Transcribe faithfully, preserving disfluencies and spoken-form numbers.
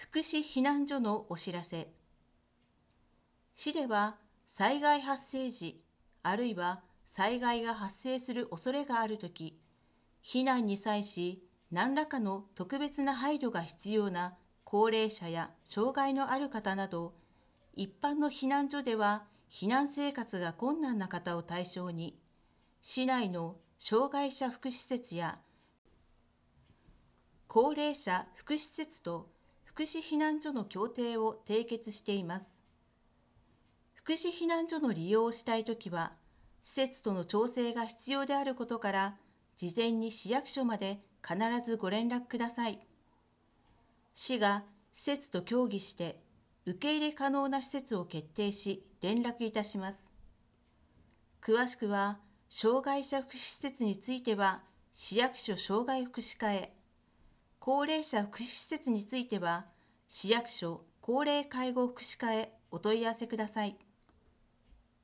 福祉避難所のお知らせ。市では災害発生時、あるいは災害が発生する恐れがあるとき、避難に際し何らかの特別な配慮が必要な高齢者や障害のある方など、一般の避難所では避難生活が困難な方を対象に、市内の障害者福祉施設や高齢者福祉施設と福祉避難所の協定を締結しています。福祉避難所の利用をしたいときは、施設との調整が必要であることから、事前に市役所まで必ずご連絡ください。市が施設と協議して、受け入れ可能な施設を決定し、連絡いたします。詳しくは、障害者福祉施設については、市役所障害福祉課へ、高齢者福祉施設については、市役所高齢介護福祉課へお問い合わせください。